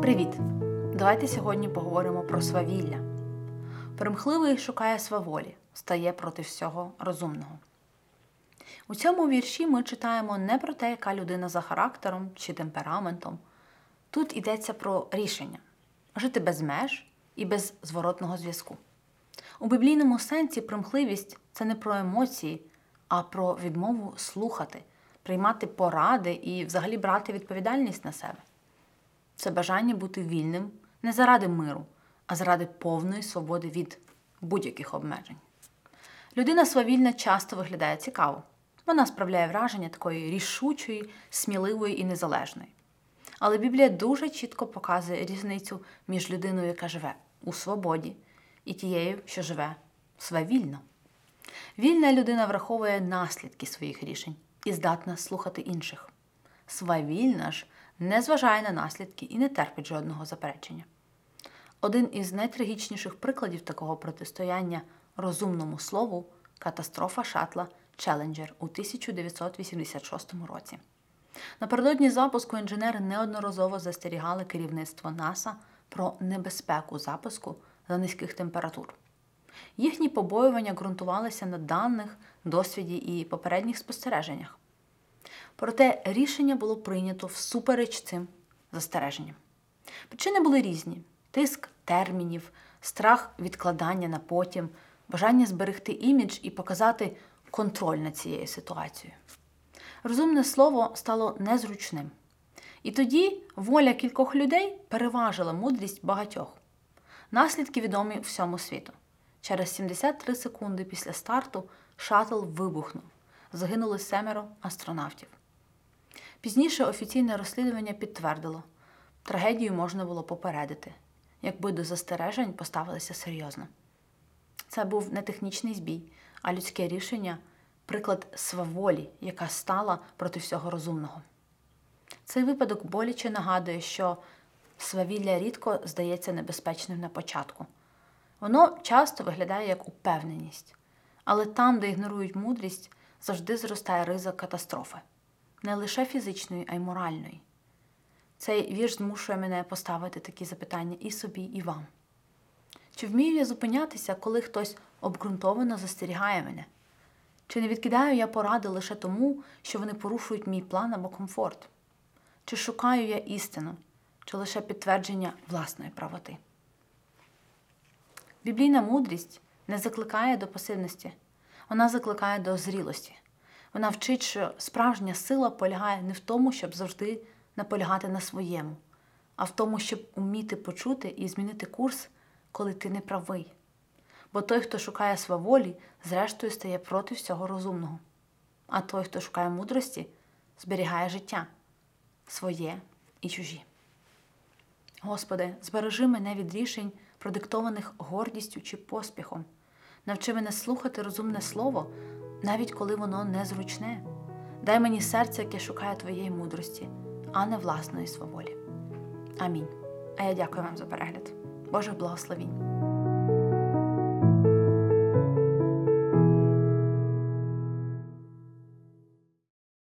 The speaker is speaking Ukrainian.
Привіт! Давайте сьогодні поговоримо про свавілля. Примхливий шукає сваволі, стає проти всього розумного. У цьому вірші ми читаємо не про те, яка людина за характером чи темпераментом. Тут йдеться про рішення – жити без меж і без зворотного зв'язку. У біблійному сенсі примхливість – це не про емоції, а про відмову слухати, приймати поради і взагалі брати відповідальність на себе. Це бажання бути вільним не заради миру, а заради повної свободи від будь-яких обмежень. Людина свавільна часто виглядає цікаво. Вона справляє враження такої рішучої, сміливої і незалежної. Але Біблія дуже чітко показує різницю між людиною, яка живе у свободі, і тією, що живе свавільно. Вільна людина враховує наслідки своїх рішень і здатна слухати інших. Свавільна ж не зважає на наслідки і не терпить жодного заперечення. Один із найтрагічніших прикладів такого протистояння розумному слову – катастрофа шаттла Челленджер у 1986 році. Напередодні запуску інженери неодноразово застерігали керівництво НАСА про небезпеку запуску за низьких температур. Їхні побоювання ґрунтувалися на даних, досвіді і попередніх спостереженнях. Проте рішення було прийнято всупереч цим застереженням. Причини були різні – тиск термінів, страх відкладання на потім, бажання зберегти імідж і показати контроль над цією ситуацією. Розумне слово стало незручним. І тоді воля кількох людей переважила мудрість багатьох. Наслідки відомі всьому світу. Через 73 секунди після старту шаттл вибухнув. Загинули 7 астронавтів. Пізніше офіційне розслідування підтвердило – трагедію можна було попередити, якби до застережень поставилися серйозно. Це був не технічний збій, а людське рішення – приклад сваволі, яка стала проти всього розумного. Цей випадок боляче нагадує, що свавілля рідко здається небезпечним на початку. Воно часто виглядає як упевненість, але там, де ігнорують мудрість, завжди зростає ризик катастрофи. Не лише фізичної, а й моральної. Цей вірш змушує мене поставити такі запитання і собі, і вам. Чи вмію я зупинятися, коли хтось обґрунтовано застерігає мене? Чи не відкидаю я поради лише тому, що вони порушують мій план або комфорт? Чи шукаю я істину, чи лише підтвердження власної правоти? Біблійна мудрість не закликає до пасивності, вона закликає до зрілості. Вона вчить, що справжня сила полягає не в тому, щоб завжди наполягати на своєму, а в тому, щоб уміти почути і змінити курс, коли ти не правий. Бо той, хто шукає сваволі, зрештою стає проти всього розумного. А той, хто шукає мудрості, зберігає життя, своє і чужі. Господи, збережи мене від рішень, продиктованих гордістю чи поспіхом. Навчи мене слухати розумне слово, навіть коли воно незручне. Дай мені серце, яке шукає Твоєї мудрості, а не власної сваволі. Амінь. А я дякую вам за перегляд. Божих благословінь.